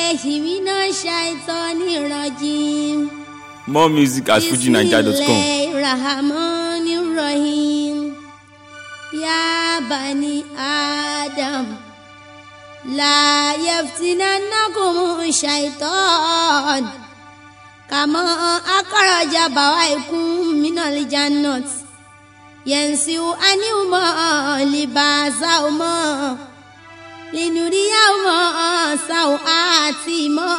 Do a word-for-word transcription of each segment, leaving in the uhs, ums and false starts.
billahi minash shaitanir rajim. More music at fuji naija dot com. Bismillahir rahim. Ya bani Adam, la yaftinannakum shaitan kama akhraja bawaikum minal jannat yansiu anhuma libasahuma linuriyahuma sawatihima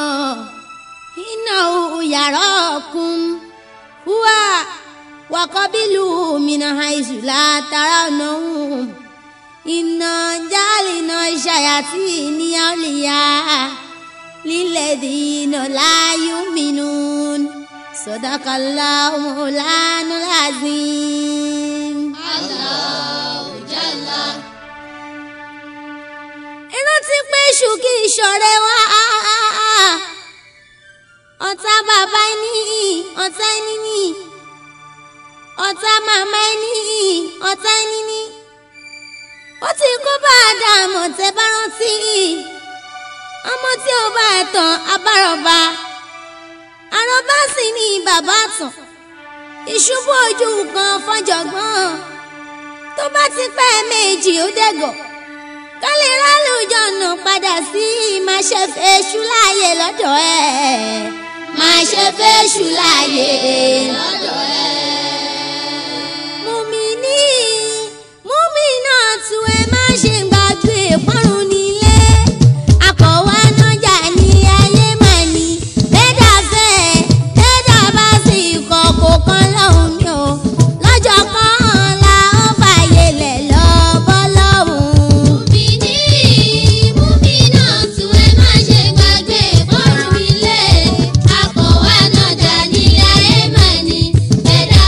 innahu yarakum huwa wa qabiluhu min haythu la tarawnahum inna jalina shayatini awliya lilladhina la yu'minun. Sadaqallahu mawlanal azim. Allahu Jalla. Ìrántí pé èṣù kì í ṣọ̀rẹ́ wa. Ọ̀tá bàbá ẹni, ọ̀tá ẹni ni. Ọ̀tá màmá ẹni, ọ̀tá ẹni ni. Ó ti kó bá Ádámù tẹ́ bá rántí. Ọmọ tí ó bá ẹ̀tàn abárọ̀bá. Àrọ̀bá sì ni bàbá tàn. Ìṣubú ojú kan fọ́jọ̀gbọ́n. Tó bá ti pẹ́ méjì ó dẹ̀gọ̀. Ká lè rálùjọ nà padà sí máa ṣe fèṣù láàyè lọ́dọ̀ ẹ̀. Máa ṣe fèṣù láàyè lọ́dọ̀ ẹ̀. Mùmínì, mùmínà tún ẹ má ṣe gbàgbé pọ́nrún nílé. Akọ̀wá nájà ní ayé màá ní. Bẹ́ẹ̀dá fẹ́, bẹ́ẹ̀dá bá sì kọ̀kọ̀ kan lọ́hùn mi o. Lọ́jọ́ kan la ó fàyè lẹ̀ lọ bọ́ lọ́hùn. Mùmínì, mùmínà tún ẹ má ṣe gbàgbé pọ́nrún nílé. Akọ̀wá nájà ní ayé màá ní. Bẹ́ẹ̀dá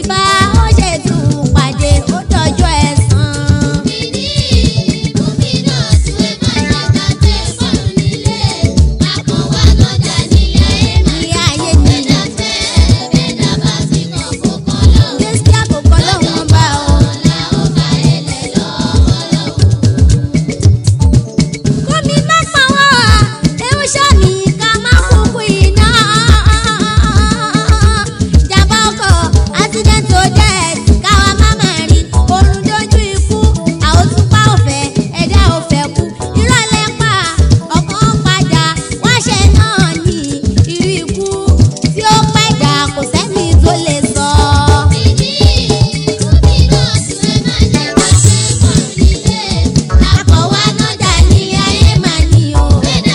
bá ó ṣe tún pàdé ó dọjọ́ ẹ̀san. Ilé ayé ni Jésù àkókò lọ́wọ́ bá o. Kómi má pa wá, ewu ṣáàmì ká má kúkú iná. Ìjàmbá ọkọ̀ accident to death káwa má má rí. Orun dojú ikú, àwòtúpá òfẹ́, ẹ̀dá òfẹ́ kú. Irọ́ lẹ́pà, ọkàn padà, wọ́n ṣe náà ní irú ikú tí ó pẹ́ dà kò sẹ́ni tó lè sọ. Àkọ̀wá náà dà ní ayé màá ní o.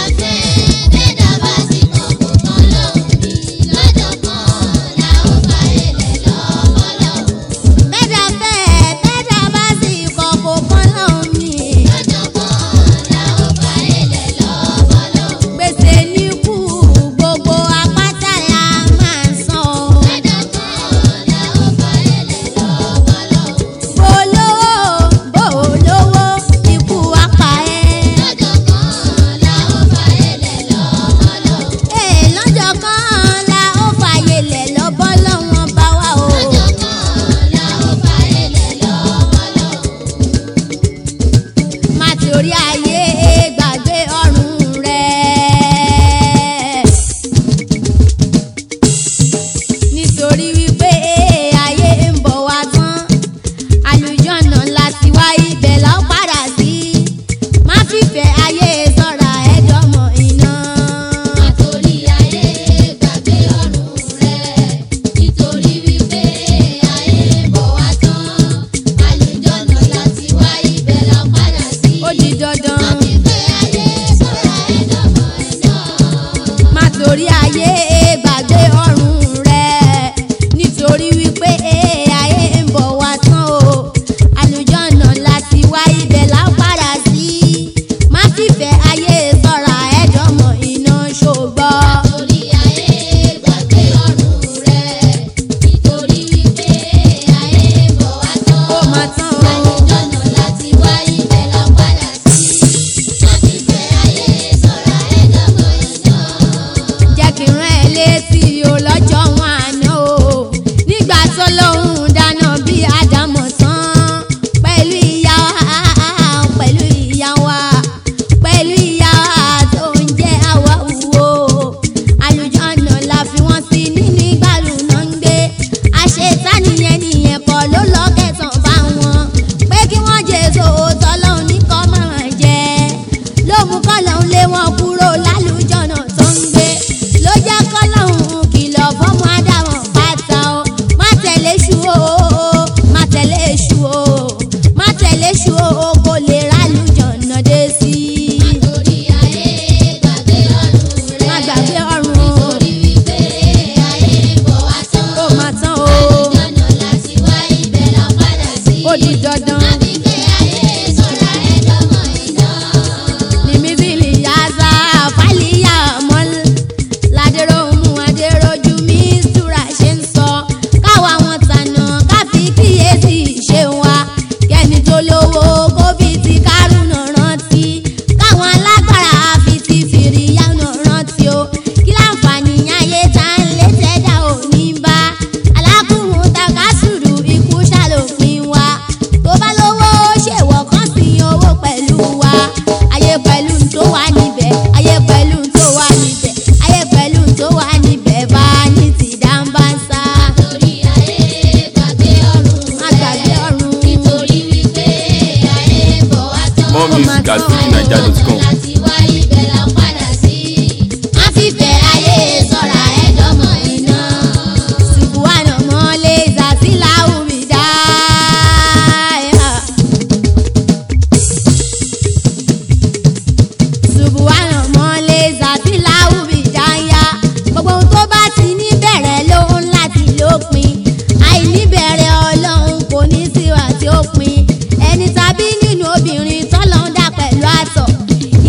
Bẹ́ẹ̀dá fẹ́, bẹ́ẹ̀dá bá sì kọ̀kọ̀ kan lọ́hùn mi. Gbèsè ní kú, gbogbo apáta la máa san o. Bó lówó, bó lówó, ikú á pa ẹ́. Ee, lọ́jọ́ kan la ó fàyè lẹ̀ lọ́bọ́ lọ́wọ́n bá wa o. Má torí ayé gbàgbé ọ̀run rẹ̀. Nítorí wípé ayé ń bọ̀ wá tán. Àlùjọ́nà láti wá ibẹ̀ la ó padà sí. Má fìfẹ́ ayé sọ́ra ẹ̀dọ́mọ iná. Ó di dandan. Má torí ayé gbàgbé ọ̀run rẹ̀. Nítorí wípé ayé ń bọ̀ wá tán o. Àlùjọ́nà láti wá ibẹ̀ la ó padà sí. Má fìfẹ́ ayé sọ́ra ẹ̀dọ́mọ iná ṣògbọ́. Ó máa tán o. Jẹ́ kí n rán ẹ létí o lọ́jọ́ wọn àná o. Nígbà tó lóhùn dáná bí Ádámọ̀ tán. Pẹ̀lú ìyá wa, pẹ̀lú ìyá wa, pẹ̀lú ìyá wa tó ń jẹ́ àwa wúwo. Àlùjọ́nà la fi wọ́n sí nínú ìgbàlù náà ń gbé. Àṣetánì yẹn nìyẹn kọ́ ló lọ kẹsàn bá wọn. Pé kí wọ́n jèso tọ́lọ́hún ní kọ́ máa jẹ. Ló mú kọ́lọ́hún lé wọn kúrò lálùjọ́nà tó ń gbé. Ló jẹ́ kọ́lọ́hún kìlọ̀ fọ́mọ Ádámọ̀ pátá o. Má tẹ̀lé èṣù o, má tẹ̀lé èṣù o, má tẹ̀lé èṣù o kò lè rálùjọ́nà dé sí. Má gbàgbé ọ̀run o. Ó máa tán o. Ó di dandan. Nimizili yaza faliya mọ́l. Ládéròhùn adéròjú mi súra ṣe ń sọ. Káwa wọn tànà ká fi kíyèsí ṣe wa. Kẹ́ni tó lówó kó fi ti kárùnà rántí. Káwọn alágbára fi ti fìrìyà náà rántí o. Kí láǹfààní ayé tá ń lé tẹ́dá ò ní bá. Alákùnrin takásùrù ikú ṣàlòpin wa. Tó bá lówó ṣèwọ̀ kan sí owó pẹ̀lú wa. Ayé pẹ̀lú n tó wà níbẹ̀, ayé pẹ̀lú n tó wà níbẹ̀, ayé pẹ̀lú n tó wà níbẹ̀ bá ní ti dáńbánsá. Má gbàgbé ọ̀run. More music at fuji naija dot com. Má fìfẹ́ ayé sọ́ra ẹ̀dọ́mọ iná. Subuhana mọ́lé zazila ubida. Subuhana mọ́lé zazila ubida ya. Gbogbo ohun tó bá ti ní bẹ̀rẹ̀ ló ń láti lópin. Àìníbẹ̀rẹ̀ Ọlọ́run kò ní sí wa tí ó pin. Ẹni tàbí nínú obìnrin tọ́lọ́ ń dá pẹ̀lú àtọ̀.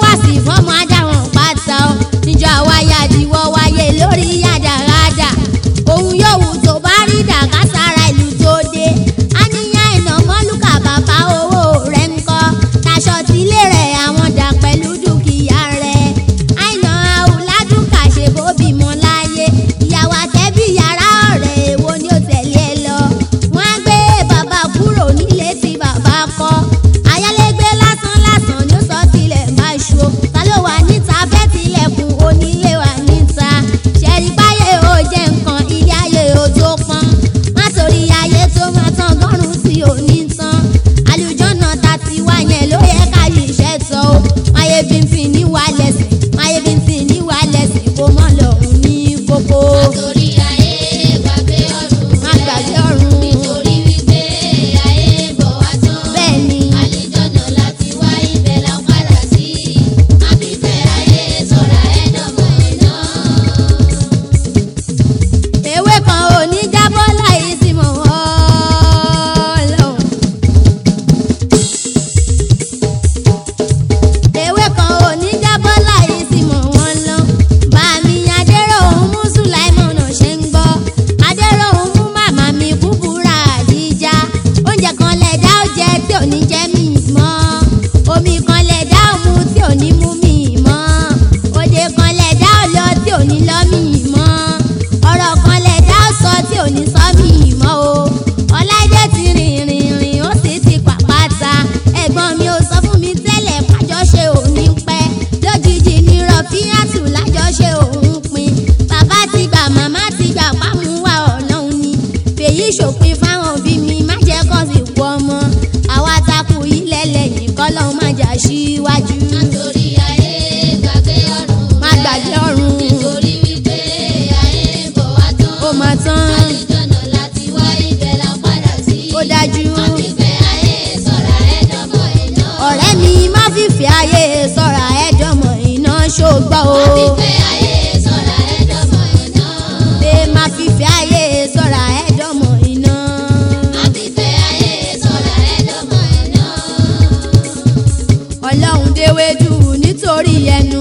wá sí fọ́mọ adáwọn pátá o níjọ àwáyà diwọ́ wáyé lórí yàdàràdà òun yóò wù tó bá rí dàgá sára ìlú tó dé àníyàn ìnà mọ́lúkà bàbá owó rẹ̀ ń kọ́ taṣọ tílé rẹ̀ àwọn dà pẹ̀lú dúkìá rẹ̀ àìnà àwùládùnkà ṣe bó bímọ láyé ìyàwó àtẹ́bí yàrá ọ̀rẹ́ èwo ni ó tẹ̀lé ẹ lọ wọ́n á gbé bàbá kúrò nílé tí bàbá kọ́ ayálégbé lásán lásán ni ó sọ tilẹ̀ máa ṣo ta ló wà níta bẹ́ẹ̀ tilẹ̀kùn onílé wà níta ṣẹ̀rí báyé ó jẹ́ nǹkan ilé ayé ó tó pọ́n má torí ayé tó máa tán gọ́rùn sí òní tán àlùjọ́nà ta ti wá yẹn ló yẹ ká yí iṣẹ́ tọ́ ó máyé bíntín ní wà lẹ́sìn máyé bíntín ní wà lẹ́sìn kó mọ́ lọ́hùn ní kókó. Nítorí ayé gbàgbé ọ̀run má gbàgbé ọ̀run nítorí wípé ayé ń bọ̀ wá tán. bẹ́ẹ̀ ni Àlùjọ́nà láti wá ibẹ̀ la ń padà sí. Má fi fẹ́ ayé sọ̀rọ̀ ẹ̀ dọ̀mọ̀ iná. ewé kan ò ní jábọ́ láì sí mọ̀ Ọlọ́run. ewé kan ò ní jábọ́ láì sí mọ̀ wọ́n lọ. bàmí adéròhùn mú sùláìmọ̀nà ṣe ń gbọ́. adéròhùn mú màmá mi kúkúrà àdíjà. oúnjẹ kan lẹ̀dá ó jẹ tí ò ní jẹ́ mi mọ́. omi kan lẹ̀dá ó mu tí ò ní mú mi mọ́. òde kan lẹ̀dá ó lọ tí ò ní lọ mi mọ́. ọ̀rọ̀ kan lẹ̀dá ó sọ tí ò ní sọ mí mọ́ o. ọláìdé ti rìn rìn rìn ó sì ti pàpàtà. ẹ̀gbọ́n mi ò sọ fún mi tẹ́lẹ̀ pàjọṣe òní pẹ́. lójijì ni rọ̀fíàtù lájọṣe òun pin. bàbá ti gbà màmá ti gbà pàmùwà ọlọ́run ni. fèyí ṣòpin fáwọn òbí mi má jẹ́ kó sì kú ọmọ. àwa takù ilẹ̀ lẹ́yìn kọ́lọ́hún má jà síwájú. Nítorí ayé gbàgbé ọ̀run má gbàgbé ọ̀run nítorí wípé ayé ń bọ̀ wá tán. ó máa tán Àlùjọ́nà láti wá ibẹ̀ la ń padà sí. ó dájú. Má fi fẹ́ ayé sọ̀rọ̀ ẹ̀ dọ̀mọ̀ iná. ọ̀rẹ́ mi má fìfẹ́ ayé sọ̀rọ̀ ẹ̀dọ̀mọ̀ iná ṣògbọ́ o. Má fi fẹ́ ayé sọ̀rọ̀ ẹ̀ dọ̀mọ̀ iná. pé má fìfẹ́ ayé sọ̀rọ̀ ẹ̀dọ̀mọ̀ iná. Má fi fẹ́ ayé sọ̀rọ̀ ẹ̀ dọ̀mọ̀ iná. ọlọ́run déwéjú nítorí ẹnu.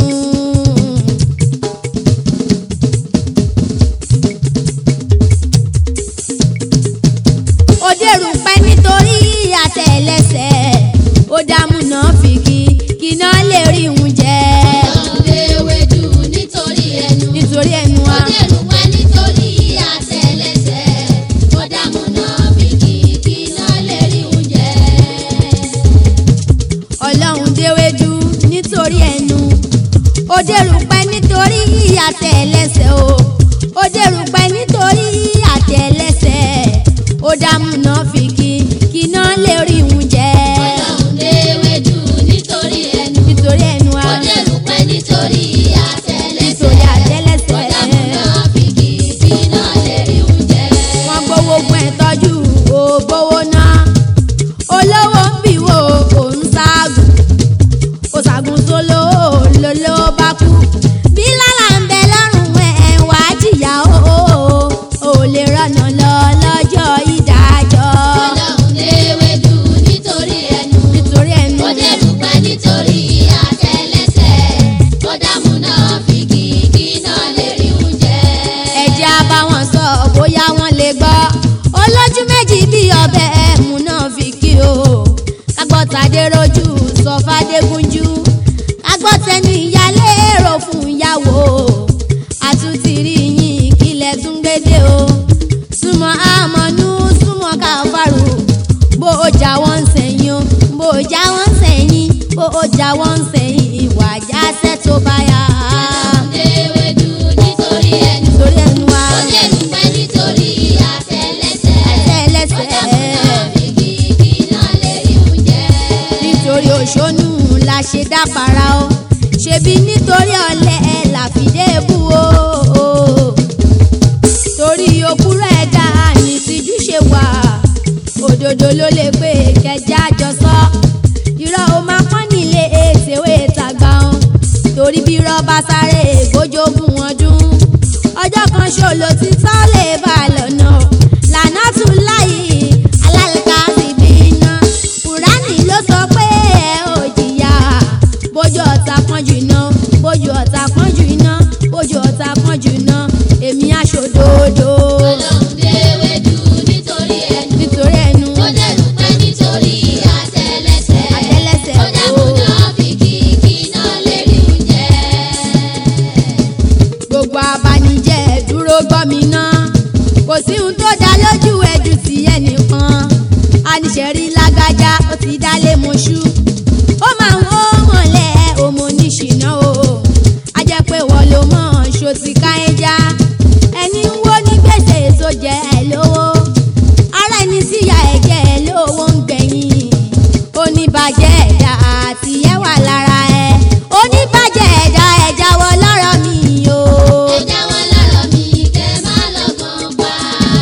ó dèrò pẹ́ nítorí àtẹ̀lẹsẹ̀ ó dààmú náà fìkì kí náà lè rí òun jẹ. Ọ̀dẹ ewédú nítorí ẹnu. nítorí ẹnu wa Ó dẹ̀rù pẹ́ nítorí àtẹlẹsẹ̀. Ó dààmú náà fìkì kí náà lè rí oúnjẹ. ọlọ́run déwéjú nítorí ẹnu. ó dèrò pẹ́ nítorí àtẹ̀lẹsẹ̀ o. ó dèrò pẹ́ nítorí àtẹ̀lẹsẹ̀ ó dààmú náà fìkì kí náà lè rí òun jẹ. Ọ̀dẹ ewédú nítorí ẹnu. nítorí ẹnu wa Ó dẹ̀rù pẹ́ nítorí àtẹlẹsẹ̀. nítorí àtẹ̀lẹsẹ̀ Ó dààmú náà fìkì kí náà lè rí oúnjẹ. wọ́n gbowó fún ẹ̀ tọ́jú ó gbowó náà. olówó ń bì wò kò ń ságùn kò ságùn tó lówó lólówó bá kú. bí lálà ń bẹ lọ́rùn ẹ̀ wá jìyà ó ò lè rọ̀nà lọ lọ́jọ́ ìdájọ́. Ọ̀dẹ ewédú nítorí ẹnu. nítorí ẹnu Ó dẹ̀rù pẹ́ nítorí àtẹlẹsẹ̀. Ó dààmú náà fìkì kí náà lè rí oúnjẹ. ẹ̀jẹ̀ á bá wọn sọ bóyá wọ́n lè gbọ́. olójú méjì bí ọbẹ̀ ẹ̀mú náà fi kí o. kágbọ́tàdé rojú sọ fàdégúnjú. kágbọ́tẹnu ìyálé èrò fún ìyàwó. àtúntì rí yín kílẹ̀ tún gbédè o. súnmọ́ àmọ́nú súnmọ́ káfárù. bó o jà wọ́n sẹ́yìn o bó o jà wọ́n sẹ́yìn bó o jà wọ́n sẹ́yìn ìwà jásẹ́ tó bá yá. Ọ̀dẹ ewédú nítorí ẹnu. nítorí ẹnu wa Ó dẹ̀rù pẹ́ nítorí àtẹlẹsẹ̀. ẹlẹ́sẹ̀. Ó dààmú náà fìkì kí náà lè rí oúnjẹ. nítorí òṣónú la ṣe dápara o ṣebí nítorí ọ̀lẹ ẹ̀ làfídé bú o. torí òkúrọ̀ ẹ̀dá ní tìjú ṣe wà òdodo ló lè pé kẹjá jọ sọ. irọ́ o máa pọ́n nílé ètèwé tàgbà o. torí bí rọ́bà sáré gbójógùn ọdún. ọjọ́ kan ṣòlò tí tọ́ lè bá a lọ́nà lànà tún láyé alálẹ́ka sì bí iná. kùránì ló sọ pé ẹ ò jìyà bójú ọ̀tá kan sí ohun tó dá lójú ẹ̀dùn sí ẹnìkan àníṣẹ́rí lágbájá ó ti dálé mọ́ṣú ó máa ń wó mọ̀lẹ́ òmò níṣìná o a jẹ́ pé wọ́n ló mọ̀ ṣó ti ká ẹja ẹni ń wó ní gbèsè tó jẹ́ ẹ lówó ara ẹni síyà ẹ̀jẹ̀ ẹ lówó ń gbẹ̀yìn oníbàjẹ́ ẹ̀dá àti ẹ̀ wà lára ẹ̀ oníbàjẹ́ ẹ̀dá ẹ̀ jáwọ́ lọ́rọ̀ mi o. ẹ jáwọ́ lọ́rọ̀ mi kẹ́ má lọ́gàn pa.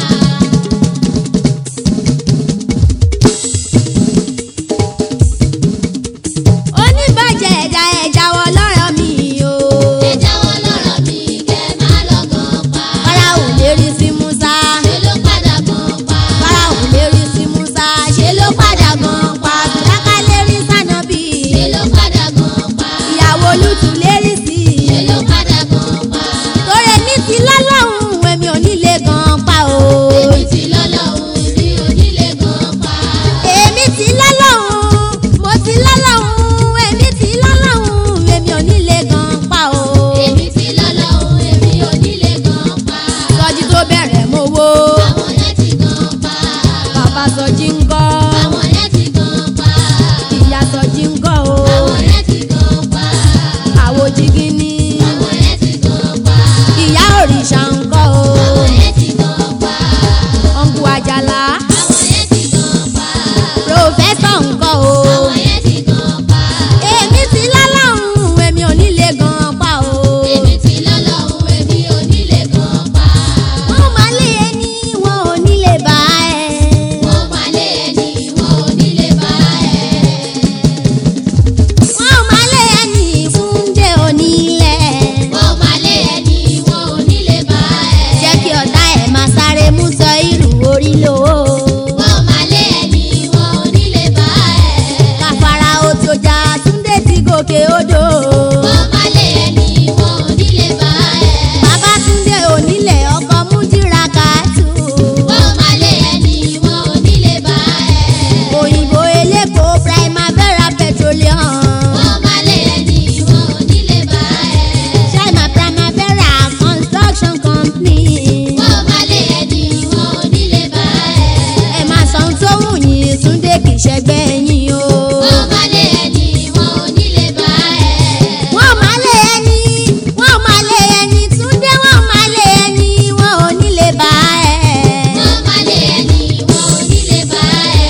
oníbàjẹ́ ẹ̀dá ẹ̀ jáwọ́ lọ́rọ̀ mi o. ẹ jáwọ́ lọ́rọ̀ mi kẹ́ má lọ́gàn pa. Fáráò lérí sí Músá ṣe ló padà gan pa. Fáráò lérí sí Músá ṣe ló padà gan pa Sùlákà lérí sànàbí ṣe ló padà gan pa. ìyàwó Lútù lérí sí ṣe ló padà gan pa. torí èmi ti lọ́lọ́hún èmi ò ní lè gan pa o. èmi ti lọ́lọ́hún mi ò ní lè gan pa. èmi ti lọ́lọ́hún mo ti lọ́lọ́hún èmi ti lọ́lọ́hún èmi ò ní lè gan pa o. èmi ti lọ́lọ́hún èmi ò ní lè gan pa. Sọjí tó bẹ̀rẹ̀ mo wo àwọn yẹn ti gan pa. bàbá Sọjí ń gọ́ àwọn yẹn ti gan pa. ìyá Sọjí ń gọ́ o àwọn yẹn ti gan pa. àwo Jígínní àwọn yẹn ti gan pa. ìyá òrìṣà ń gọ́ o àwọn yẹn ti gan pa. ọ̀nbù Àjàlá àwọn yẹn ti gan pa. pòfẹ́sọ̀ ń gọ́ o. àwọn yẹn ti gan pa. èmi ti lọ́lọ́hún èmi ò ní lè gan pa o. èmi ti lọ́lọ́hún èmi ò ní lè gan pa. wọ́n máa lé ẹni wọn ò ní lè bá ẹ. wọ́n máa lé ẹni wọn ò ní lè bá ẹ. wọ́n máa lé ẹni Túndé onílẹ̀. wọ́n máa lé ẹni wọn ò ní lè bá ẹ. jẹ́ kí ọ̀tá ẹ̀ máa sáré mú sọ ìrù orí lò ó. wọ́n máa lé ẹni wọn ò ní lè bá ẹ. káfárá ó tó já Túndé ti gòkè odò. wọ́n máa lé ẹni wọn ò ní lè bá ẹ. bàbá Túndé onílẹ̀ ọkọ̀ mújìrà kàtó. wọ́n máa lé ẹni wọn ò ní lè bá ẹ. òyìnbó eléko Primavera Petroleum. wọ́n máa lé ẹni wọn ò ní lè bá ẹ. China Primavera Construction Company. wọ́n máa lé ẹni wọn ò ní lè bá ẹ. ẹ máa sọ ohun tó wù yín Túndé kì í ṣẹgbẹ́ yín o. wọ́n máa lé ẹni wọn ò ní lè bá ẹ. wọ́n máa lé ẹni wọ́n máa lé ẹni Túndé wọ́n máa lé ẹni wọn ò ní lè bá ẹ. wọ́n máa lé ẹni wọn ò ní lè bá ẹ.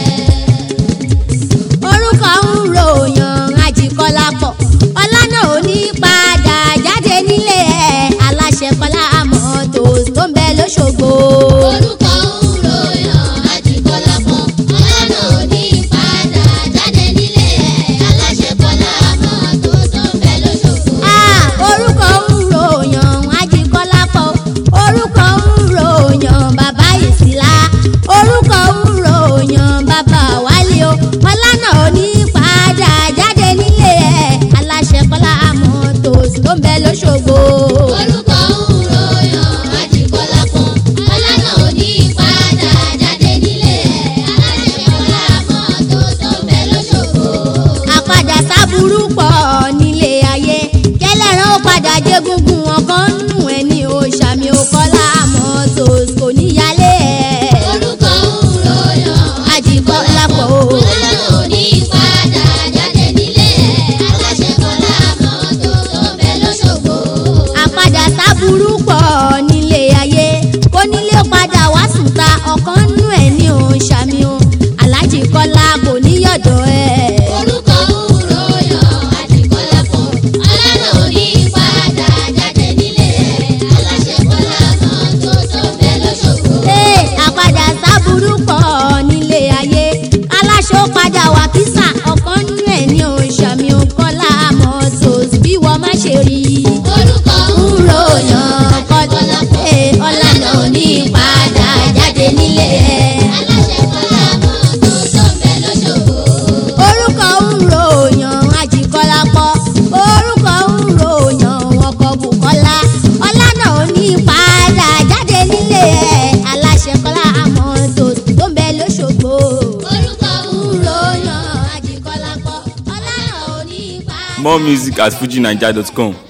orúkọ ń ròyàn Ajíkọ́lápọ̀ ọlá náà ò ní padà jáde nílé ẹ̀ aláṣẹ Kọ́lá Motors tó ń bẹ lóṣogbo. orúkọ ń ròyàn Ajíkọ́lápọ̀ ọlọ́nà òní padà jáde nílé ẹ̀ aláṣẹ Kọ́lá Motors tó ń bẹ lóṣogbo. Ah, orúkọ ń ròyàn Ajíkọ́lápọ̀ orúkọ ń ròyàn bàbá Ìsìlá orúkọ ń ròyàn bàbá Wálé o ọlá náà ò ní padà jáde nílé ẹ̀ aláṣẹ Kọ́lá Motors tó ń bẹ lóṣogbo. orúkọ ń ròyàn Ajíkọ́lápọ̀ ọlọ́nà òní padà jáde nílé ẹ̀ aláṣẹ Kọ́lá Motors tó ń bẹ lóṣogbo. àpadà sábúrú pọ̀ nílé ayé kẹlẹ́rán ó padà jégúngún ọkàn nù ẹ̀ ní òṣàmì Kọ́lá Motors kò níyàlé ẹ̀. orúkọ ń ròyàn Ajíkọ́lápọ̀ o. ọlọ́nà òní padà jáde nílé ẹ̀ aláṣẹ Kọ́lá Motors tó ń bẹ lóṣogbo. àpadà sábúrú pọ̀ nílé ayé kó nílé padà wá sùta ọkàn nù ẹ̀ ní òṣàmì o Aláàjì Kọ́lá kò níyọ̀dọ̀ ẹ̀. orúkọ ń ròyàn Ajíkọ́lápọ̀ ọlọ́nà òní padà jáde nílé ẹ̀ aláṣẹ Kọ́lá Motors tó ń bẹ lóṣogbo. Ee, àpadà sábúrú pọ̀ nílé ayé aláṣọ padà wà kísà ọkàn nù ẹ̀ ní òṣàmì Kọ́lá Motors bí wọ́n má ṣe rí i. orúkọ ń ń ròyàn Ajíkọ́lápọ̀ Ee, ọlá náà ò ní padà jáde nílé ẹ̀. aláṣẹ Kọ́lá Motors tó ń bẹ lóṣogbo. orúkọ ń ròyàn Ajíkọ́lápọ̀ orúkọ ń ròyàn ọkọ̀ Bùkọ́lá ọlá náà ò ní padà jáde nílé ẹ̀ aláṣẹ Kọ́lá Motors tó ń bẹ lóṣogbo. orúkọ ń ròyàn Ajíkọ́lápọ̀ ọlá náà ò ní padà. More music at fuji naija dot com.